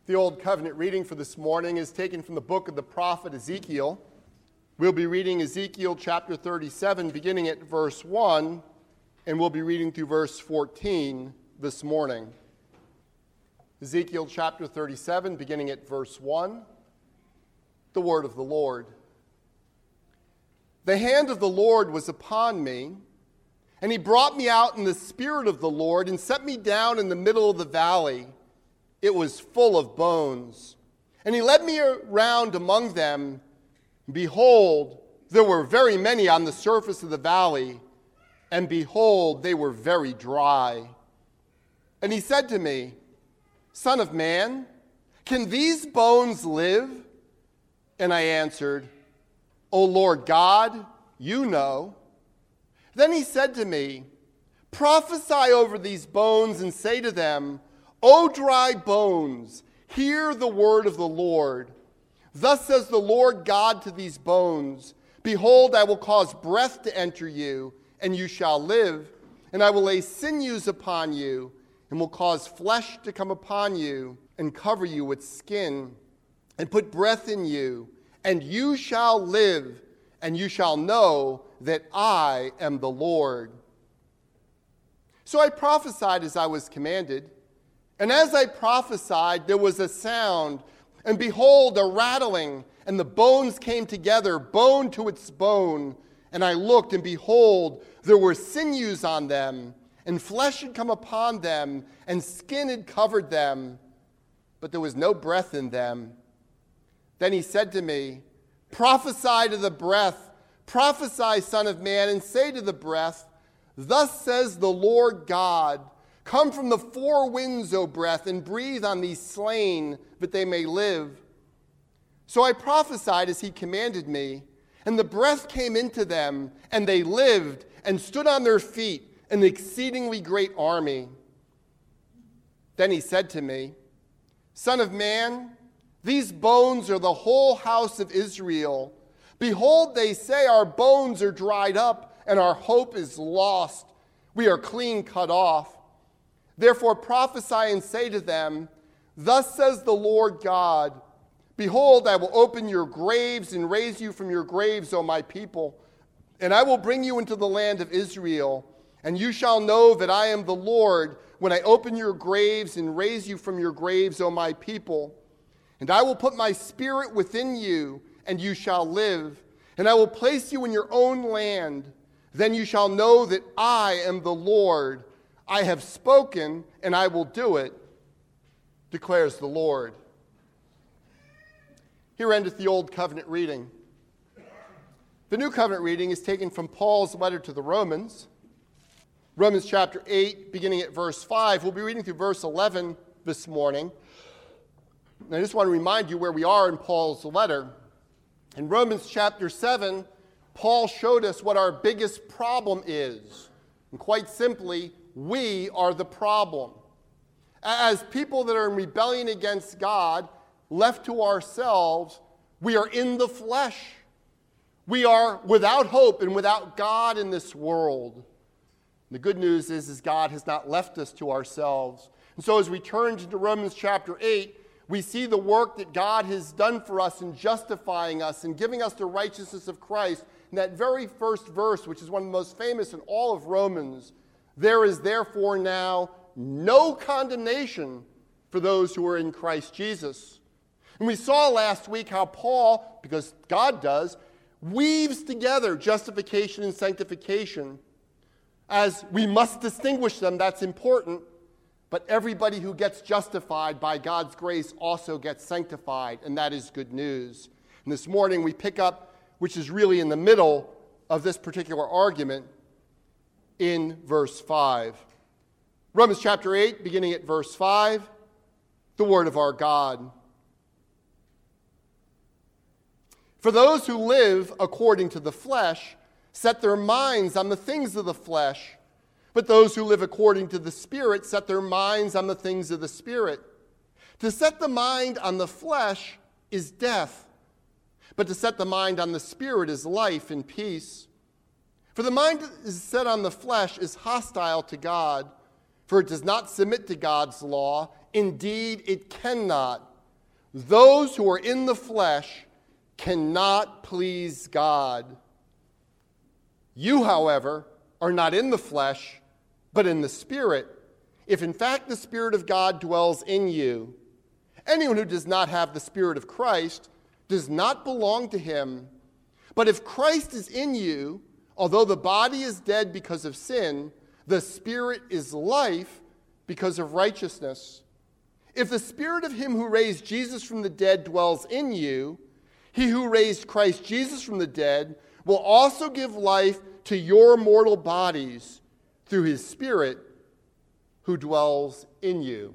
The Old Covenant reading for this morning is taken from the book of the prophet Ezekiel. We'll be reading Ezekiel chapter 37, beginning at verse 1, and we'll be reading through verse 14 this morning. Ezekiel chapter 37, beginning at verse 1, the word of the Lord. The hand of the Lord was upon me, and he brought me out in the spirit of the Lord and set me down in the middle of the valley. It was full of bones. And he led me around among them. Behold, there were very many on the surface of the valley, and behold, they were very dry. And he said to me, Son of man, can these bones live? And I answered, O Lord God, you know. Then he said to me, Prophesy over these bones and say to them, O dry bones, hear the word of the Lord. Thus says the Lord God to these bones, Behold, I will cause breath to enter you, and you shall live. And I will lay sinews upon you, and will cause flesh to come upon you, and cover you with skin, and put breath in you, and you shall live, and you shall know that I am the Lord. So I prophesied as I was commanded. And as I prophesied, there was a sound, and behold, a rattling, and the bones came together, bone to its bone. And I looked, and behold, there were sinews on them, and flesh had come upon them, and skin had covered them, but there was no breath in them. Then he said to me, Prophesy to the breath, prophesy, Son of man, and say to the breath, Thus says the Lord God, Come from the four winds, O breath, and breathe on these slain, that they may live. So I prophesied as he commanded me, and the breath came into them, and they lived, and stood on their feet, an exceedingly great army. Then he said to me, Son of man, these bones are the whole house of Israel. Behold, they say, Our bones are dried up, and our hope is lost. We are clean cut off. Therefore prophesy and say to them, Thus says the Lord God, Behold, I will open your graves and raise you from your graves, O my people, and I will bring you into the land of Israel, and you shall know that I am the Lord when I open your graves and raise you from your graves, O my people. And I will put my spirit within you, and you shall live, and I will place you in your own land. Then you shall know that I am the Lord. I have spoken, and I will do it, declares the Lord. Here endeth the Old Covenant reading. The New Covenant reading is taken from Paul's letter to the Romans. Romans chapter 8, beginning at verse 5. We'll be reading through verse 11 this morning. And I just want to remind you where we are in Paul's letter. In Romans chapter 7, Paul showed us what our biggest problem is. And quite simply, we are the problem. As people that are in rebellion against God, left to ourselves, we are in the flesh. We are without hope and without God in this world. The good news is God has not left us to ourselves. And so as we turn to Romans chapter 8, we see the work that God has done for us in justifying us and giving us the righteousness of Christ. In that very first verse, which is one of the most famous in all of Romans, there is therefore now no condemnation for those who are in Christ Jesus. And we saw last week how Paul, because God does, weaves together justification and sanctification. As we must distinguish them, that's important. But everybody who gets justified by God's grace also gets sanctified, and that is good news. And this morning we pick up, which is really in the middle of this particular argument, in verse 5. Romans chapter 8, beginning at verse 5, the word of our God. For those who live according to the flesh set their minds on the things of the flesh, but those who live according to the Spirit set their minds on the things of the Spirit. To set the mind on the flesh is death, but to set the mind on the Spirit is life and peace. For the mind that is set on the flesh is hostile to God, for it does not submit to God's law. Indeed, it cannot. Those who are in the flesh cannot please God. You, however, are not in the flesh, but in the Spirit, if in fact the Spirit of God dwells in you. Anyone who does not have the Spirit of Christ does not belong to him. But if Christ is in you, although the body is dead because of sin, the Spirit is life because of righteousness. If the Spirit of him who raised Jesus from the dead dwells in you, he who raised Christ Jesus from the dead will also give life to your mortal bodies through his Spirit who dwells in you.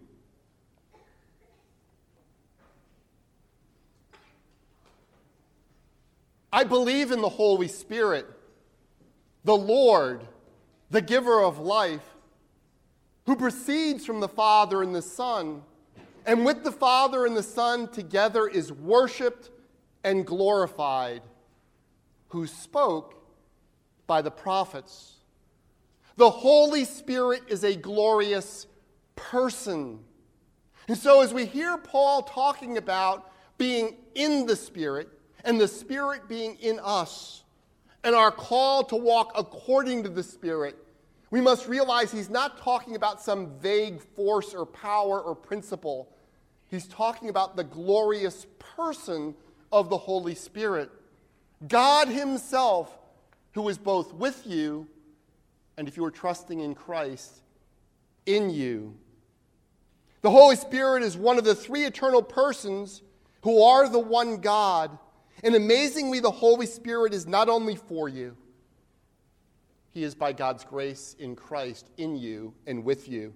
I believe in the Holy Spirit, the Lord, the giver of life, who proceeds from the Father and the Son, and with the Father and the Son together is worshiped and glorified, who spoke by the prophets. The Holy Spirit is a glorious person. And so as we hear Paul talking about being in the Spirit, and the Spirit being in us, and our call to walk according to the Spirit, we must realize he's not talking about some vague force or power or principle. He's talking about the glorious person of the Holy Spirit. God himself, who is both with you, and if you are trusting in Christ, in you. The Holy Spirit is one of the three eternal persons who are the one God. And amazingly, the Holy Spirit is not only for you, he is by God's grace in Christ in you and with you.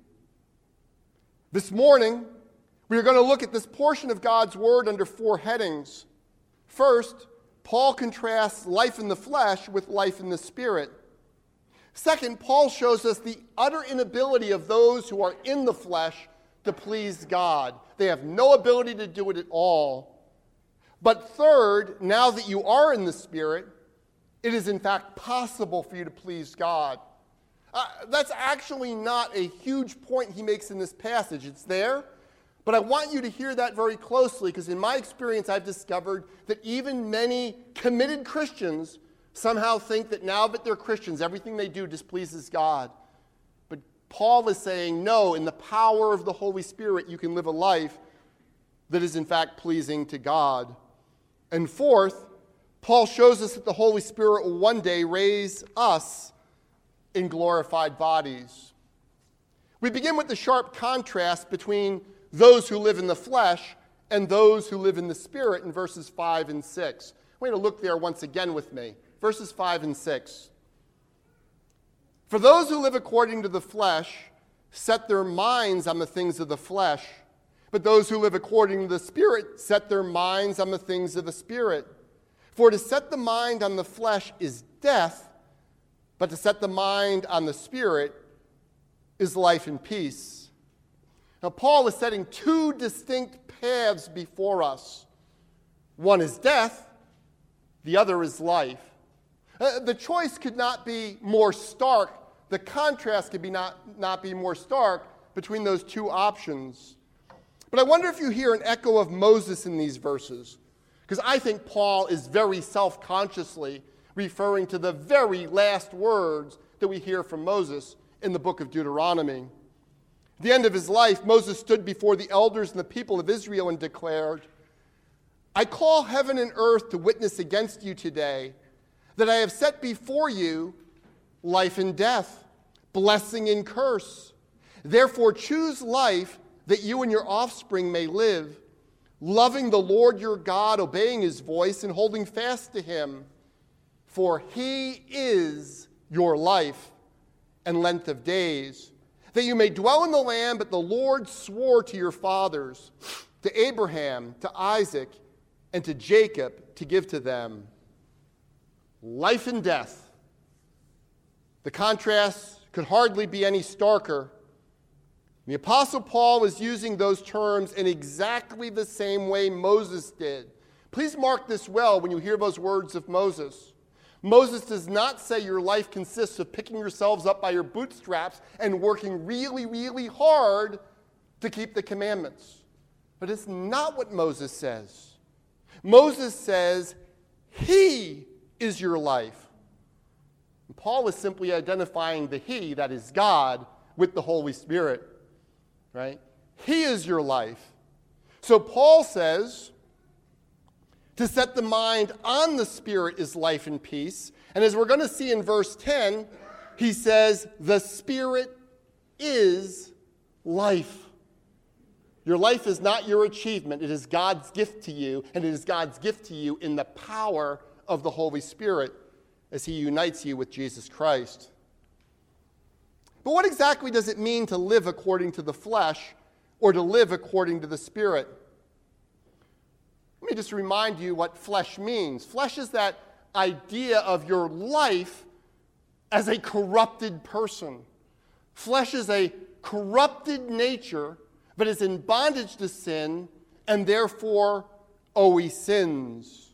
This morning, we are going to look at this portion of God's Word under four headings. First, Paul contrasts life in the flesh with life in the Spirit. Second, Paul shows us the utter inability of those who are in the flesh to please God. They have no ability to do it at all. But third, now that you are in the Spirit, it is in fact possible for you to please God. That's actually not a huge point he makes in this passage. It's there, but I want you to hear that very closely, because in my experience I've discovered that even many committed Christians somehow think that now that they're Christians, everything they do displeases God. But Paul is saying, no, in the power of the Holy Spirit you can live a life that is in fact pleasing to God. And fourth, Paul shows us that the Holy Spirit will one day raise us in glorified bodies. We begin with the sharp contrast between those who live in the flesh and those who live in the Spirit in verses 5 and 6. I'm going to look there once again with me. Verses 5 and 6. For those who live according to the flesh set their minds on the things of the flesh, but those who live according to the Spirit set their minds on the things of the Spirit. For to set the mind on the flesh is death, but to set the mind on the Spirit is life and peace. Now, Paul is setting two distinct paths before us. One is death, the other is life. The choice could not be more stark. The contrast could not be more stark between those two options. But I wonder if you hear an echo of Moses in these verses, because I think Paul is very self-consciously referring to the very last words that we hear from Moses in the book of Deuteronomy. At the end of his life, Moses stood before the elders and the people of Israel and declared, I call heaven and earth to witness against you today that I have set before you life and death, blessing and curse. Therefore choose life that you and your offspring may live, loving the Lord your God, obeying his voice, and holding fast to him. For he is your life and length of days, that you may dwell in the land that the Lord swore to your fathers, to Abraham, to Isaac, and to Jacob, to give to them. Life and death. The contrast could hardly be any starker. The Apostle Paul is using those terms in exactly the same way Moses did. Please mark this well when you hear those words of Moses. Moses does not say your life consists of picking yourselves up by your bootstraps and working really, really hard to keep the commandments. But it's not what Moses says. Moses says, he is your life. And Paul is simply identifying the he, that is God, with the Holy Spirit. Right? He is your life. So Paul says, to set the mind on the Spirit is life and peace. And as we're going to see in verse 10, he says, the Spirit is life. Your life is not your achievement. It is God's gift to you, and it is God's gift to you in the power of the Holy Spirit as he unites you with Jesus Christ. But what exactly does it mean to live according to the flesh or to live according to the Spirit? Let me just remind you what flesh means. Flesh is that idea of your life as a corrupted person. Flesh is a corrupted nature, but is in bondage to sin, and therefore always sins.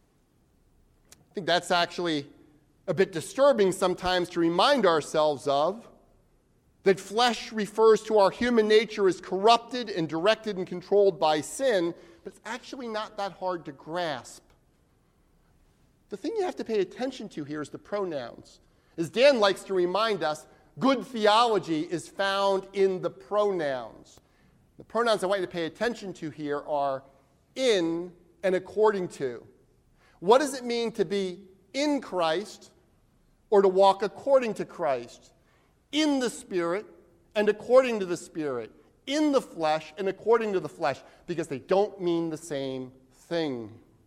I think that's actually a bit disturbing sometimes to remind ourselves of, that flesh refers to our human nature as corrupted and directed and controlled by sin, but it's actually not that hard to grasp. The thing you have to pay attention to here is the pronouns. As Dan likes to remind us, good theology is found in the pronouns. The pronouns I want you to pay attention to here are in and according to. What does it mean to be in Christ or to walk according to Christ? In the Spirit and according to the Spirit. In the flesh and according to the flesh, because they don't mean the same thing.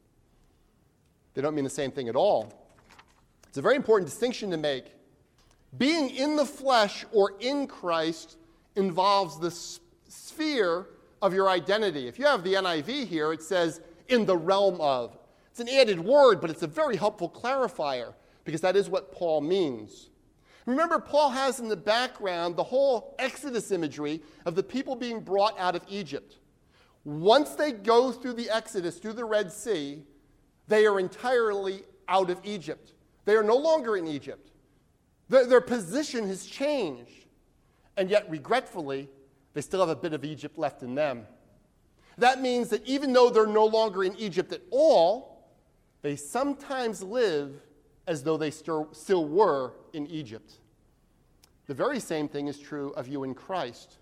They don't mean the same thing at all. It's a very important distinction to make. Being in the flesh or in Christ involves the sphere of your identity. If you have the NIV here, it says in the realm of. It's an added word, but it's a very helpful clarifier, because that is what Paul means. Remember, Paul has in the background the whole Exodus imagery of the people being brought out of Egypt. Once they go through the Exodus, through the Red Sea, they are entirely out of Egypt. They are no longer in Egypt. Their position has changed. And yet, regretfully, they still have a bit of Egypt left in them. That means that even though they're no longer in Egypt at all, they sometimes live as though they still were in Egypt. The very same thing is true of you in Christ.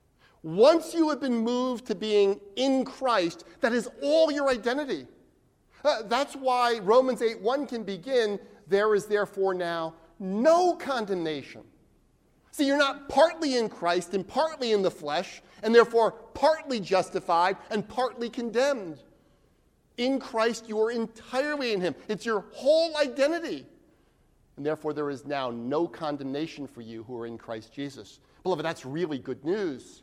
Once you have been moved to being in Christ, that is all your identity. That's why Romans 8:1 can begin, there is therefore now no condemnation. See, you're not partly in Christ and partly in the flesh, and therefore partly justified and partly condemned. In Christ, you are entirely in him. It's your whole identity. And therefore, there is now no condemnation for you who are in Christ Jesus. Beloved, that's really good news.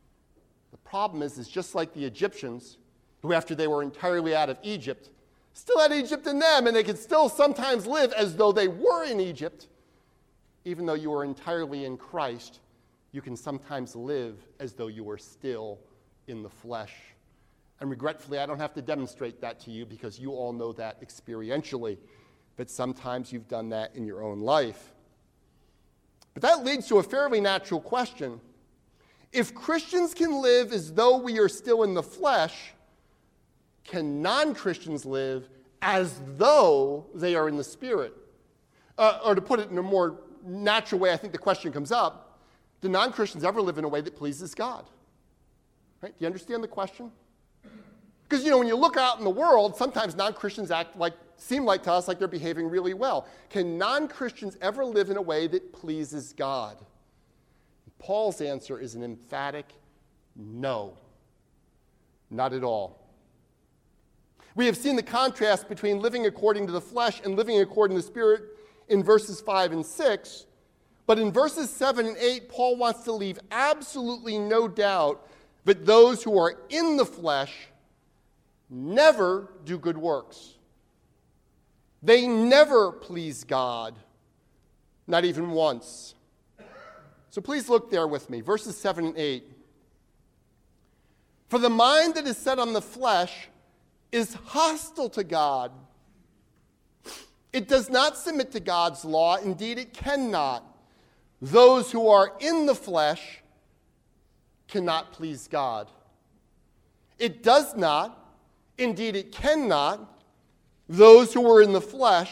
The problem is just like the Egyptians, who after they were entirely out of Egypt, still had Egypt in them, and they could still sometimes live as though they were in Egypt. Even though you are entirely in Christ, you can sometimes live as though you were still in the flesh. And regretfully, I don't have to demonstrate that to you because you all know that experientially. But sometimes you've done that in your own life. But that leads to a fairly natural question. If Christians can live as though we are still in the flesh, can non-Christians live as though they are in the Spirit? Or to put it in a more natural way, I think the question comes up, do non-Christians ever live in a way that pleases God? Right? Do you understand the question? Because, when you look out in the world, sometimes non-Christians seem like to us like they're behaving really well. Can non-Christians ever live in a way that pleases God? Paul's answer is an emphatic no. Not at all. We have seen the contrast between living according to the flesh and living according to the Spirit in verses 5 and 6. But in verses 7 and 8, Paul wants to leave absolutely no doubt that those who are in the flesh never do good works. They never please God, not even once. So please look there with me, verses 7 and 8. For the mind that is set on the flesh is hostile to God. It does not submit to God's law. Indeed, it cannot. Those who are in the flesh cannot please God. It does not, indeed it cannot, those who are in the flesh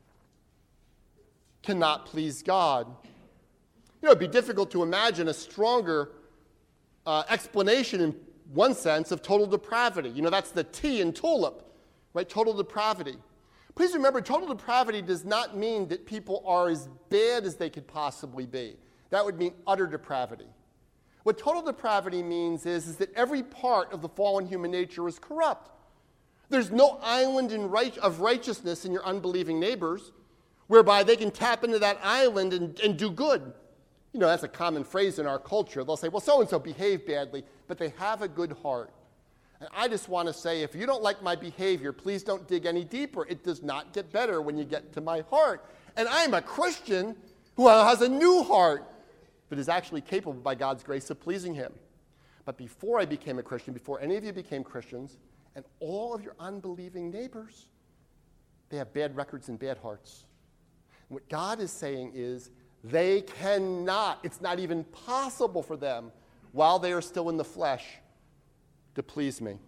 cannot please God. It'd be difficult to imagine a stronger explanation in one sense of total depravity. That's the T in tulip, right? Total depravity. Please remember, total depravity does not mean that people are as bad as they could possibly be. That would mean utter depravity. What total depravity means is that every part of the fallen human nature is corrupt. There's no island of righteousness in your unbelieving neighbors whereby they can tap into that island and do good. That's a common phrase in our culture. They'll say, well, so-and-so behaved badly, but they have a good heart. And I just want to say, if you don't like my behavior, please don't dig any deeper. It does not get better when you get to my heart. And I'm a Christian who has a new heart, but is actually capable by God's grace of pleasing him. But before I became a Christian, before any of you became Christians, and all of your unbelieving neighbors, they have bad records and bad hearts. And what God is saying is, they cannot, it's not even possible for them, while they are still in the flesh, to please me.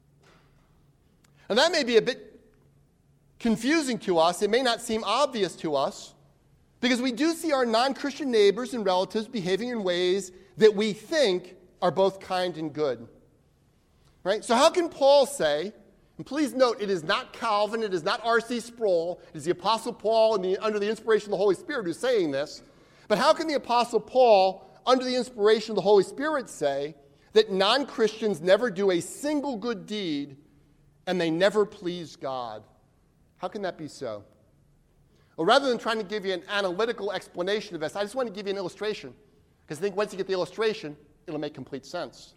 And that may be a bit confusing to us. It may not seem obvious to us, because we do see our non-Christian neighbors and relatives behaving in ways that we think are both kind and good. Right? So how can Paul say, and please note, it is not Calvin, it is not R.C. Sproul, it is the Apostle Paul under the inspiration of the Holy Spirit who's saying this, but how can the Apostle Paul, under the inspiration of the Holy Spirit, say that non-Christians never do a single good deed and they never please God? How can that be so? Well, rather than trying to give you an analytical explanation of this, I just want to give you an illustration, because I think once you get the illustration, it'll make complete sense.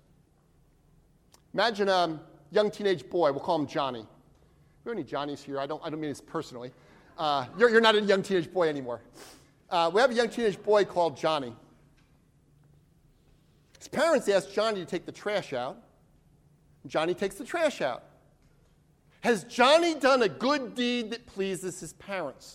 Imagine a young teenage boy. We'll call him Johnny. We have any Johnnies here? I don't mean this personally. You're not a young teenage boy anymore. We have a young teenage boy called Johnny. His parents asked Johnny to take the trash out. Johnny takes the trash out. Has Johnny done a good deed that pleases his parents?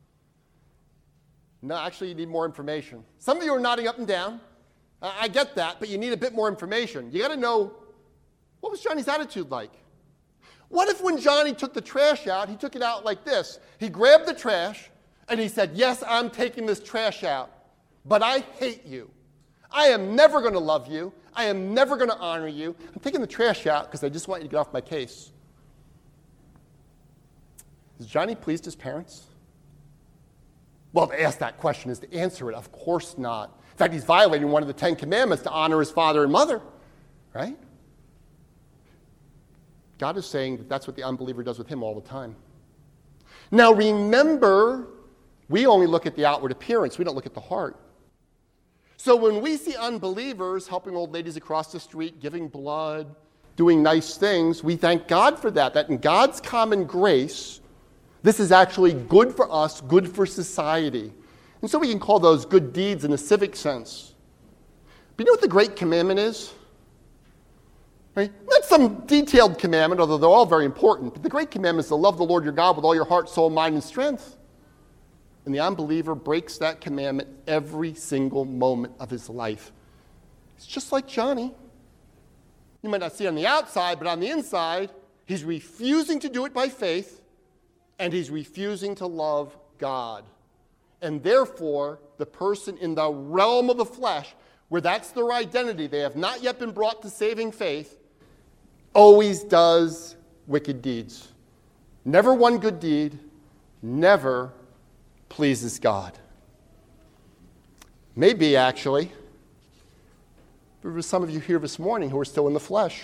No, actually, you need more information. Some of you are nodding up and down. I get that, but you need a bit more information. You got to know, what was Johnny's attitude like? What if when Johnny took the trash out, he took it out like this? He grabbed the trash, and he said, yes, I'm taking this trash out, but I hate you. I am never going to love you. I am never going to honor you. I'm taking the trash out because I just want you to get off my case. Has Johnny pleased his parents? Well, to ask that question is to answer it. Of course not. In fact, he's violating one of the 10 Commandments to honor his father and mother, right? God is saying that that's what the unbeliever does with him all the time. Now remember, we only look at the outward appearance. We don't look at the heart. So when we see unbelievers helping old ladies across the street, giving blood, doing nice things, we thank God for that. That in God's common grace, this is actually good for us, good for society. And so we can call those good deeds in a civic sense. But you know what the great commandment is? Right? Not some detailed commandment, although they're all very important, but the great commandment is to love the Lord your God with all your heart, soul, mind, and strength. And the unbeliever breaks that commandment every single moment of his life. It's just like Johnny. You might not see it on the outside, but on the inside, he's refusing to do it by faith, and he's refusing to love God. And therefore, the person in the realm of the flesh, where that's their identity, they have not yet been brought to saving faith, always does wicked deeds. Never one good deed, never pleases God. Maybe, actually, there were some of you here this morning who are still in the flesh.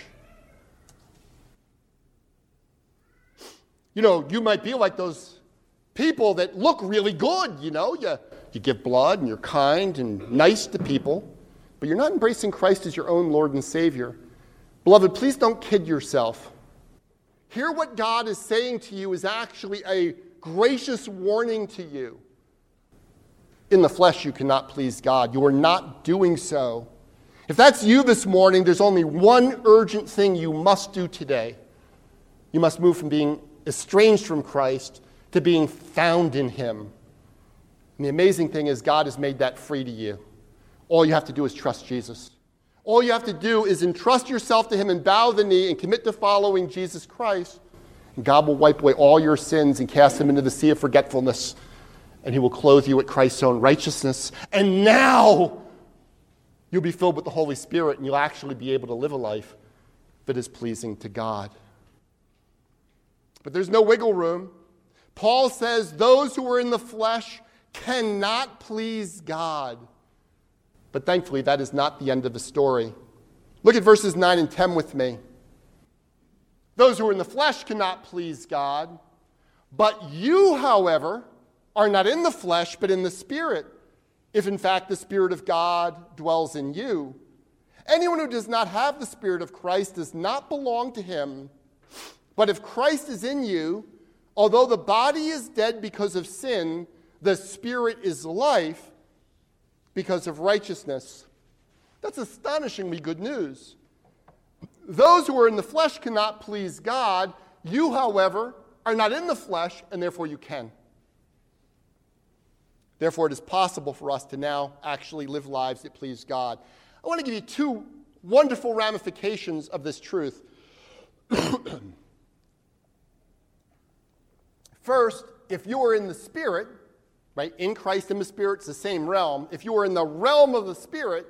You know, you might be like those people that look really good, you know. You give blood and you're kind and nice to people, but you're not embracing Christ as your own Lord and Savior. Beloved, please don't kid yourself. Hear what God is saying to you is actually a gracious warning to you. In the flesh, you cannot please God. You are not doing so. If that's you this morning, there's only one urgent thing you must do today. You must move from being estranged from Christ to being found in him. And the amazing thing is God has made that free to you. All you have to do is trust Jesus. All you have to do is entrust yourself to him and bow the knee and commit to following Jesus Christ. And God will wipe away all your sins and cast them into the sea of forgetfulness. And he will clothe you with Christ's own righteousness. And now you'll be filled with the Holy Spirit, and you'll actually be able to live a life that is pleasing to God. But there's no wiggle room. Paul says those who are in the flesh cannot please God. But thankfully, that is not the end of the story. Look at verses 9 and 10 with me. Those who are in the flesh cannot please God. But you, however, are not in the flesh, but in the Spirit, if in fact the Spirit of God dwells in you. Anyone who does not have the Spirit of Christ does not belong to him. But if Christ is in you, although the body is dead because of sin, the Spirit is life because of righteousness. That's astonishingly good news. Those who are in the flesh cannot please God. You, however, are not in the flesh, and therefore you can. Therefore, it is possible for us to now actually live lives that please God. I want to give you two wonderful ramifications of this truth. First, if you are in the Spirit, right, in Christ and the Spirit, it's the same realm. If you are in the realm of the Spirit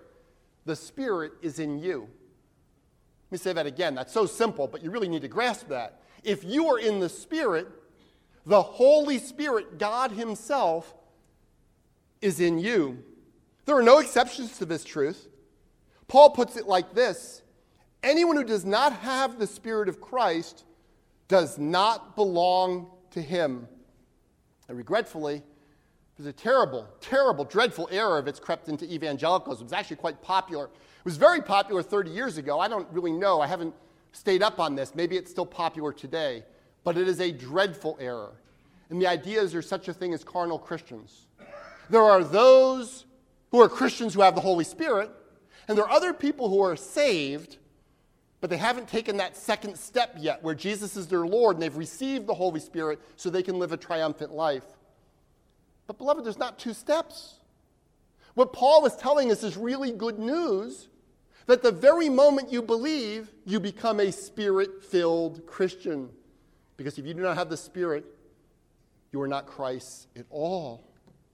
is in you. Let me say that again. That's so simple, but you really need to grasp that. If you are in the Spirit, the Holy Spirit, God himself, is in you. There are no exceptions to this truth. Paul puts it like this: anyone who does not have the Spirit of Christ does not belong to him. And regretfully, there's a terrible, dreadful error that's crept into evangelicalism. It was actually quite popular. It was very popular 30 years ago. I don't really know. I haven't stayed up on this. Maybe it's still popular today. But it is a dreadful error. And the idea is there's such a thing as carnal Christians. There are those who are Christians who have the Holy Spirit, and there are other people who are saved, but they haven't taken that second step yet, where Jesus is their Lord, and they've received the Holy Spirit so they can live a triumphant life. But beloved, there's not two steps. What Paul is telling us is really good news, that the very moment you believe, you become a Spirit-filled Christian. Because if you do not have the Spirit, you are not Christ at all.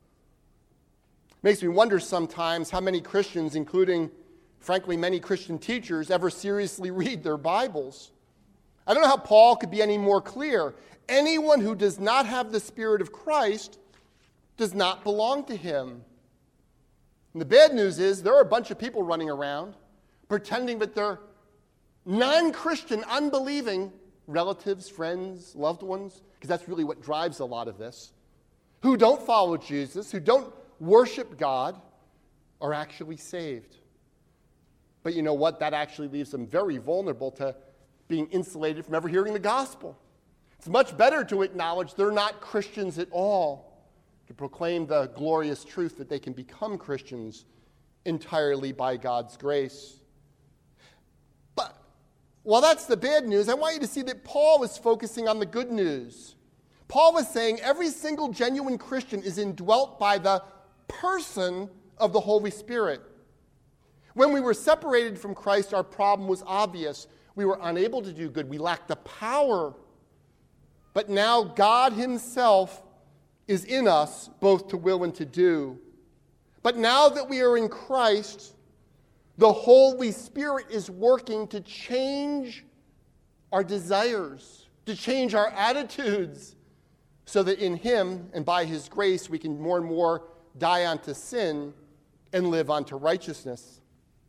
Makes me wonder sometimes how many Christians, including, frankly, many Christian teachers, ever seriously read their Bibles. I don't know how Paul could be any more clear. Anyone who does not have the Spirit of Christ does not belong to him. And the bad news is there are a bunch of people running around pretending that they're non-Christian, unbelieving relatives, friends, loved ones, because that's really what drives a lot of this, who don't follow Jesus, who don't worship God, are actually saved. But you know what? That actually leaves them very vulnerable to being insulated from ever hearing the gospel. It's much better to acknowledge they're not Christians at all, to proclaim the glorious truth that they can become Christians entirely by God's grace. But while that's the bad news, I want you to see that Paul is focusing on the good news. Paul was saying every single genuine Christian is indwelt by the person of the Holy Spirit. When we were separated from Christ, our problem was obvious. We were unable to do good. We lacked the power. But now God himself is in us, both to will and to do. But now that we are in Christ, the Holy Spirit is working to change our desires, to change our attitudes, so that in him and by his grace we can more and more die unto sin and live unto righteousness.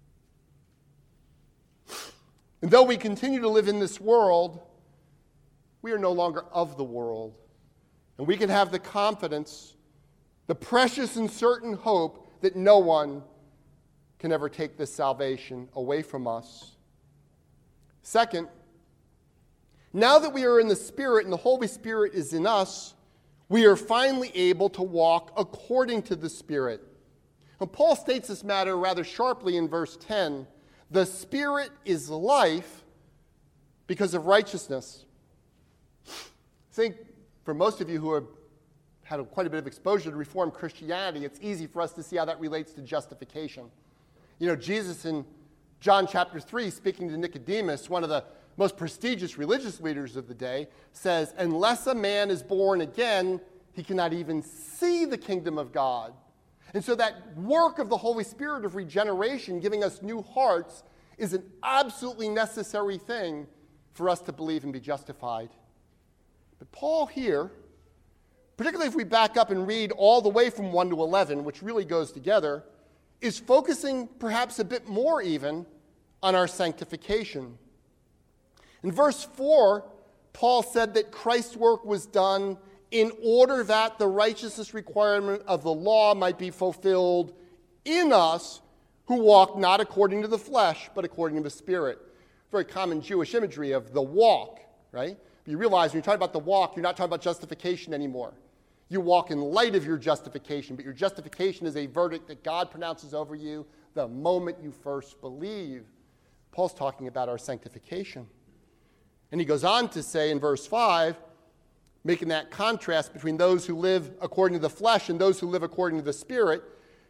And though we continue to live in this world, we are no longer of the world. And we can have the confidence, the precious and certain hope that no one can ever take this salvation away from us. Second, now that we are in the Spirit and the Holy Spirit is in us, we are finally able to walk according to the Spirit. And Paul states this matter rather sharply in verse 10. The Spirit is life because of righteousness. I think for most of you who have had quite a bit of exposure to Reformed Christianity, it's easy for us to see how that relates to justification. You know, Jesus in John chapter 3, speaking to Nicodemus, one of the most prestigious religious leaders of the day, says, unless a man is born again, he cannot even see the kingdom of God. And so that work of the Holy Spirit of regeneration, giving us new hearts, is an absolutely necessary thing for us to believe and be justified. But Paul here, particularly if we back up and read all the way from 1 to 11, which really goes together, is focusing perhaps a bit more even on our sanctification. In verse 4, Paul said that Christ's work was done in order that the righteousness requirement of the law might be fulfilled in us who walk not according to the flesh, but according to the Spirit. Very common Jewish imagery of the walk, right? But you realize when you're talking about the walk, you're not talking about justification anymore. You walk in light of your justification, but your justification is a verdict that God pronounces over you the moment you first believe. Paul's talking about our sanctification. And he goes on to say in verse 5, making that contrast between those who live according to the flesh and those who live according to the Spirit,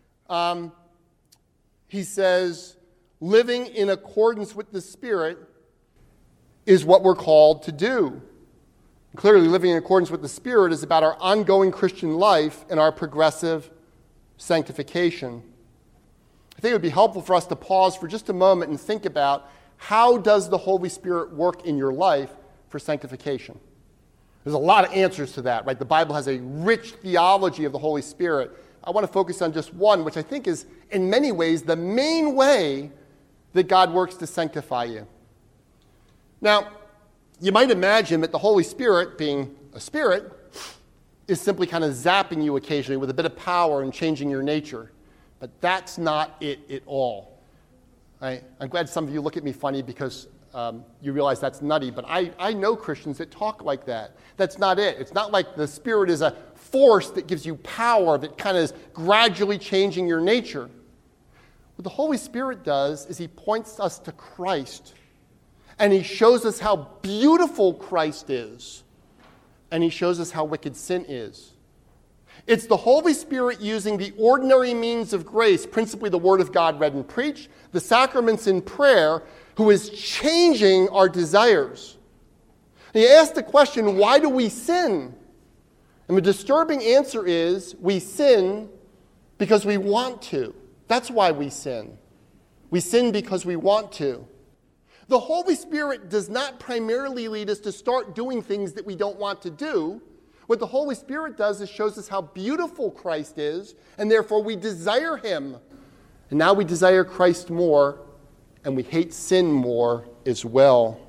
he says, living in accordance with the Spirit is what we're called to do. Clearly, living in accordance with the Spirit is about our ongoing Christian life and our progressive sanctification. I think it would be helpful for us to pause for just a moment and think about how does the Holy Spirit work in your life for sanctification? There's a lot of answers to that, right? The Bible has a rich theology of the Holy Spirit. I want to focus on just one, which I think is, in many ways, the main way that God works to sanctify you. Now, you might imagine that the Holy Spirit, being a spirit, is simply kind of zapping you occasionally with a bit of power and changing your nature. But that's not it at all. I'm glad some of you look at me funny because you realize that's nutty, but I know Christians that talk like that. That's not it. It's not like the Spirit is a force that gives you power, that kind of is gradually changing your nature. What the Holy Spirit does is he points us to Christ, and he shows us how beautiful Christ is, and he shows us how wicked sin is. It's the Holy Spirit using the ordinary means of grace, principally the Word of God read and preached, the sacraments in prayer, who is changing our desires. And you ask the question, why do we sin? And the disturbing answer is, we sin because we want to. That's why we sin. We sin because we want to. The Holy Spirit does not primarily lead us to start doing things that we don't want to do. What the Holy Spirit does is shows us how beautiful Christ is, and therefore we desire him. And now we desire Christ more, and we hate sin more as well.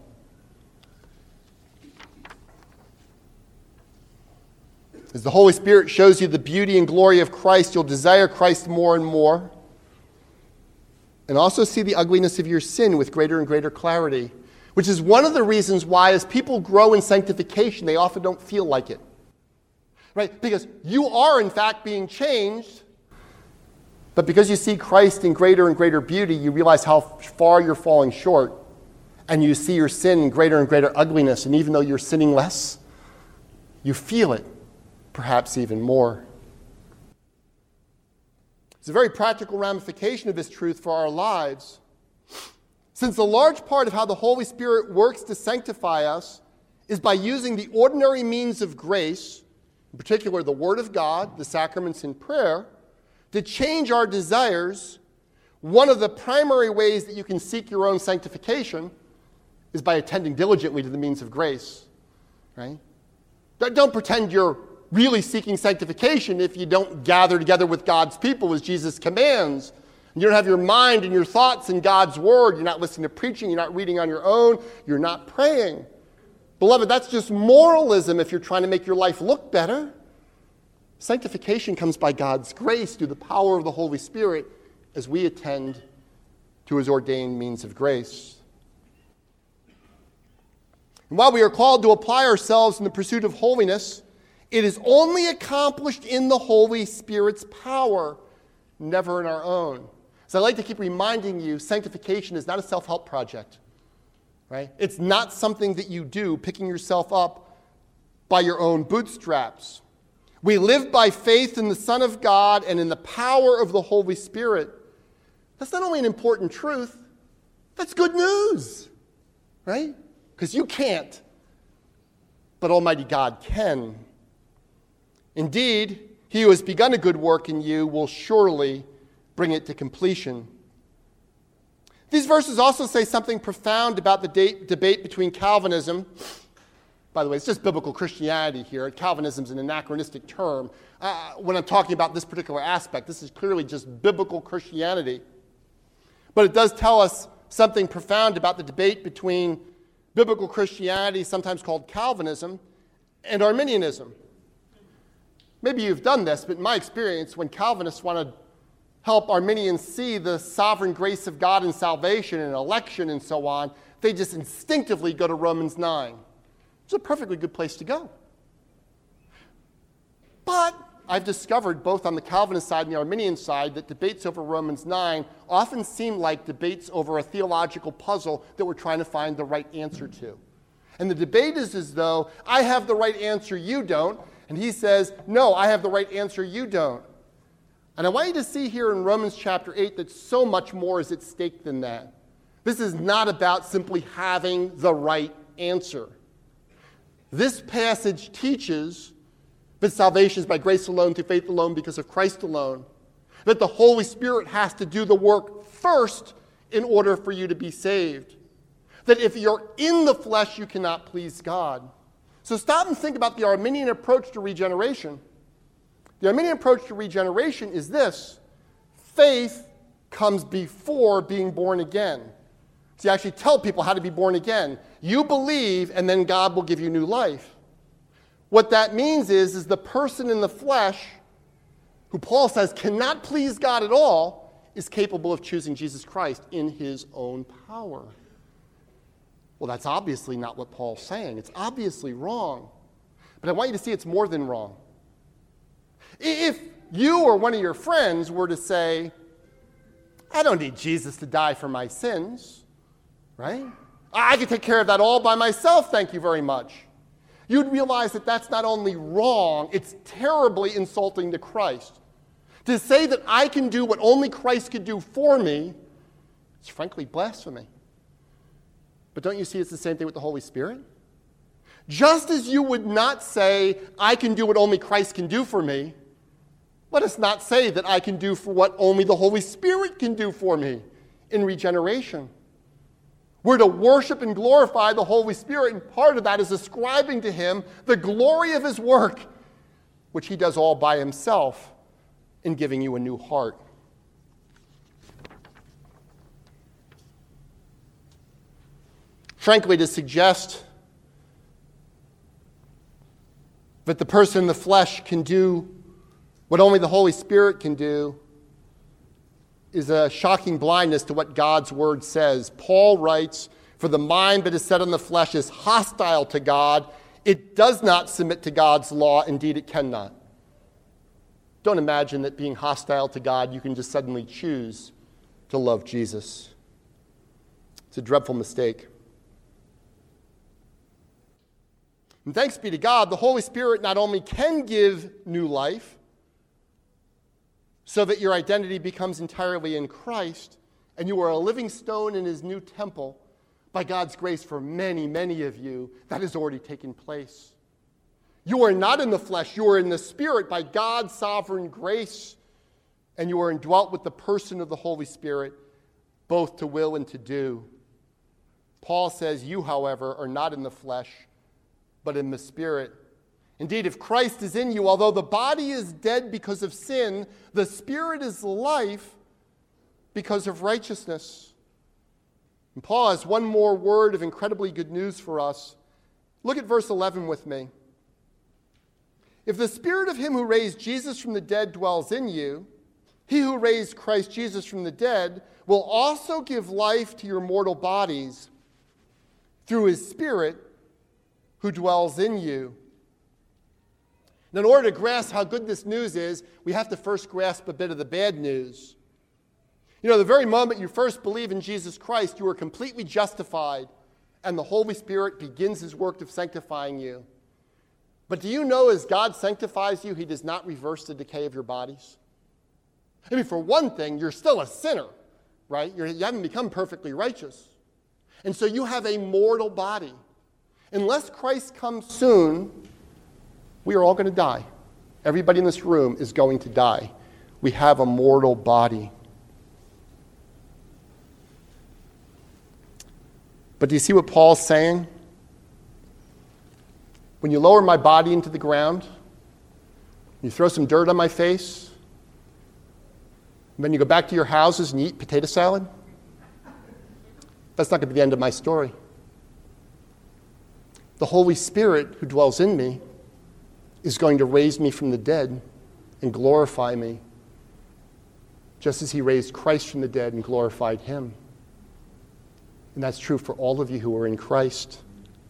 As the Holy Spirit shows you the beauty and glory of Christ, you'll desire Christ more and more, and also see the ugliness of your sin with greater and greater clarity, which is one of the reasons why as people grow in sanctification, they often don't feel like it. Right? Because you are, in fact, being changed, but because you see Christ in greater and greater beauty, you realize how far you're falling short, and you see your sin in greater and greater ugliness, and even though you're sinning less, you feel it, perhaps even more. It's a very practical ramification of this truth for our lives. Since a large part of how the Holy Spirit works to sanctify us is by using the ordinary means of grace, in particular the Word of God, the sacraments and prayer, to change our desires, one of the primary ways that you can seek your own sanctification is by attending diligently to the means of grace. Right? Don't pretend you're really seeking sanctification if you don't gather together with God's people as Jesus commands. You don't have your mind and your thoughts in God's Word. You're not listening to preaching. You're not reading on your own. You're not praying. Beloved, that's just moralism if you're trying to make your life look better. Sanctification comes by God's grace through the power of the Holy Spirit as we attend to his ordained means of grace. And while we are called to apply ourselves in the pursuit of holiness, it is only accomplished in the Holy Spirit's power, never in our own. So I like to keep reminding you, sanctification is not a self-help project. Right? It's not something that you do picking yourself up by your own bootstraps. We live by faith in the Son of God and in the power of the Holy Spirit. That's not only an important truth, That's good news, right? Because you can't, but Almighty God can. Indeed, he who has begun a good work in you will surely bring it to completion. These verses also say something profound about the debate between Calvinism. By the way, it's just biblical Christianity here. Calvinism is an anachronistic term. When I'm talking about this particular aspect, this is clearly just biblical Christianity. But it does tell us something profound about the debate between biblical Christianity, sometimes called Calvinism, and Arminianism. Maybe you've done this, but in my experience, when Calvinists want to help Arminians see the sovereign grace of God in salvation and election and so on, they just instinctively go to Romans 9. It's a perfectly good place to go. But I've discovered, both on the Calvinist side and the Arminian side, that debates over Romans 9 often seem like debates over a theological puzzle that we're trying to find the right answer to. And the debate is as though, I have the right answer, you don't. And he says, no, I have the right answer, you don't. And I want you to see here in Romans chapter 8 that so much more is at stake than that. This is not about simply having the right answer. This passage teaches that salvation is by grace alone, through faith alone, because of Christ alone. That the Holy Spirit has to do the work first in order for you to be saved. That if you're in the flesh, you cannot please God. So stop and think about the Arminian approach to regeneration. The Arminian approach to regeneration is this: faith comes before being born again. So you actually tell people how to be born again. You believe, and then God will give you new life. What that means is the person in the flesh, who Paul says cannot please God at all, is capable of choosing Jesus Christ in his own power. Well, that's obviously not what Paul's saying. It's obviously wrong. But I want you to see it's more than wrong. If you or one of your friends were to say, I don't need Jesus to die for my sins, right? I can take care of that all by myself, thank you very much. You'd realize that that's not only wrong, it's terribly insulting to Christ. To say that I can do what only Christ could do for me is frankly blasphemy. But don't you see it's the same thing with the Holy Spirit? Just as you would not say, I can do what only Christ can do for me, let us not say that I can do for what only the Holy Spirit can do for me in regeneration. We're to worship and glorify the Holy Spirit, and part of that is ascribing to him the glory of his work, which he does all by himself in giving you a new heart. Frankly, to suggest that the person in the flesh can do what only the Holy Spirit can do is a shocking blindness to what God's word says. Paul writes, for the mind that is set on the flesh is hostile to God. It does not submit to God's law. Indeed, it cannot. Don't imagine that being hostile to God, you can just suddenly choose to love Jesus. It's a dreadful mistake. And thanks be to God, the Holy Spirit not only can give new life, so that your identity becomes entirely in Christ, and you are a living stone in his new temple, by God's grace for many, many of you, that has already taken place. You are not in the flesh, you are in the Spirit by God's sovereign grace, and you are indwelt with the person of the Holy Spirit, both to will and to do. Paul says, you, however, are not in the flesh, but in the Spirit. Indeed, if Christ is in you, although the body is dead because of sin, the Spirit is life because of righteousness. And Paul has one more word of incredibly good news for us. Look at verse 11 with me. If the Spirit of him who raised Jesus from the dead dwells in you, he who raised Christ Jesus from the dead will also give life to your mortal bodies through his Spirit who dwells in you. And in order to grasp how good this news is, we have to first grasp a bit of the bad news. You know, the very moment you first believe in Jesus Christ, you are completely justified, and the Holy Spirit begins his work of sanctifying you. But do you know as God sanctifies you, he does not reverse the decay of your bodies? I mean, for one thing, you're still a sinner, right? You haven't become perfectly righteous. And so you have a mortal body. Unless Christ comes soon, we are all going to die. Everybody in this room is going to die. We have a mortal body. But do you see what Paul's saying? When you lower my body into the ground, you throw some dirt on my face, and then you go back to your houses and you eat potato salad, that's not going to be the end of my story. The Holy Spirit who dwells in me is going to raise me from the dead and glorify me, just as he raised Christ from the dead and glorified him. And that's true for all of you who are in Christ.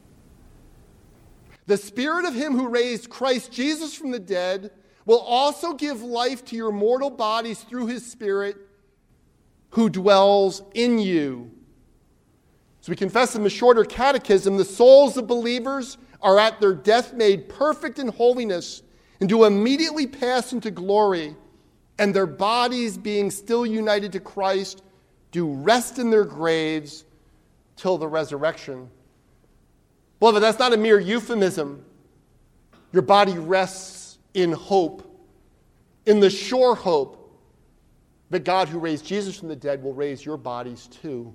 The Spirit of him who raised Christ Jesus from the dead will also give life to your mortal bodies through his Spirit who dwells in you. So we confess in the shorter catechism, the souls of believers are at their death made perfect in holiness and do immediately pass into glory, and their bodies being still united to Christ do rest in their graves till the resurrection. Beloved, that's not a mere euphemism. Your body rests in hope, in the sure hope that God who raised Jesus from the dead will raise your bodies too.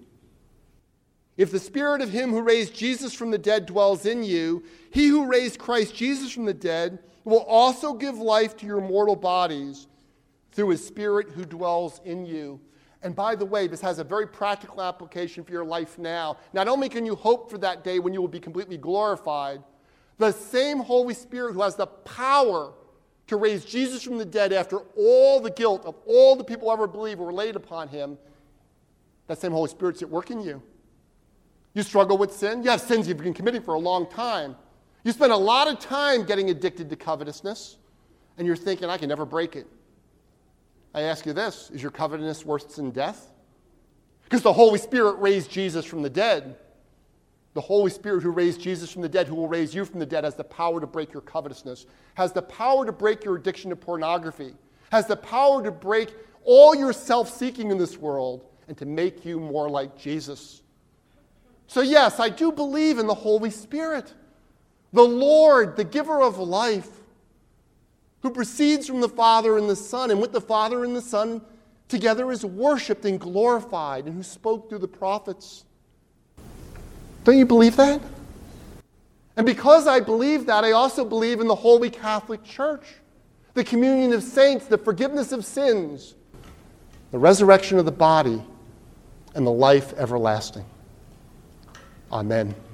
If the Spirit of him who raised Jesus from the dead dwells in you, he who raised Christ Jesus from the dead will also give life to your mortal bodies through his Spirit who dwells in you. And by the way, this has a very practical application for your life now. Not only can you hope for that day when you will be completely glorified, the same Holy Spirit who has the power to raise Jesus from the dead after all the guilt of all the people who ever believed were laid upon him, that same Holy Spirit's at work in you. You struggle with sin? You have sins you've been committing for a long time. You spend a lot of time getting addicted to covetousness, and you're thinking, I can never break it. I ask you this, is your covetousness worse than death? Because the Holy Spirit raised Jesus from the dead. The Holy Spirit who raised Jesus from the dead, who will raise you from the dead, has the power to break your covetousness, has the power to break your addiction to pornography, has the power to break all your self-seeking in this world and to make you more like Jesus. So yes, I do believe in the Holy Spirit, the Lord, the giver of life, who proceeds from the Father and the Son, and with the Father and the Son together is worshipped and glorified, and who spoke through the prophets. Don't you believe that? And because I believe that, I also believe in the Holy Catholic Church, the communion of saints, the forgiveness of sins, the resurrection of the body, and the life everlasting. Amen.